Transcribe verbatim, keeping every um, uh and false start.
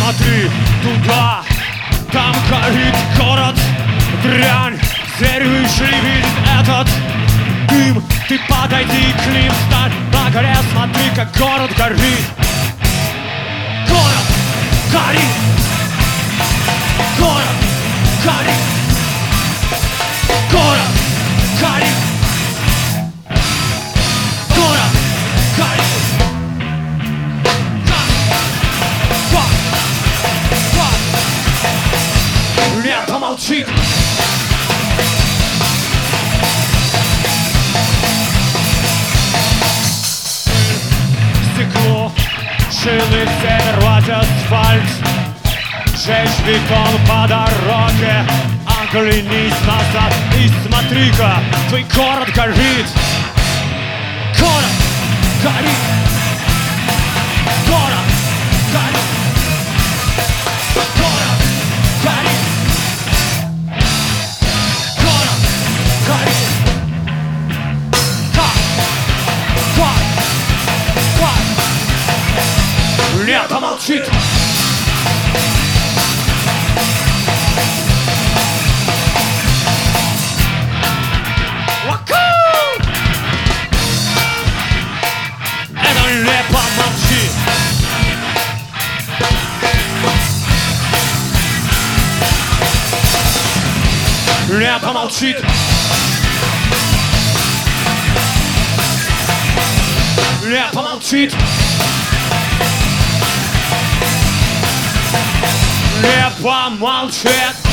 смотри туда, там горит город, дрянь, зверь вышли видит этот дым. Ты подойди к ним, стань на горе, смотри, как город горит. Город горит, город горит, город горит, город горит. Лето молчит. Стекло, шины, все рвать асфальт, жечь бетон по дороге. Оглянись назад и смотри-ка, твой город горит. Город горит, город горит, город горит, город горит. Как, как, как. Лето молчит. Это лето молчит. Лето молчит. Лето молчит. Лето молчит.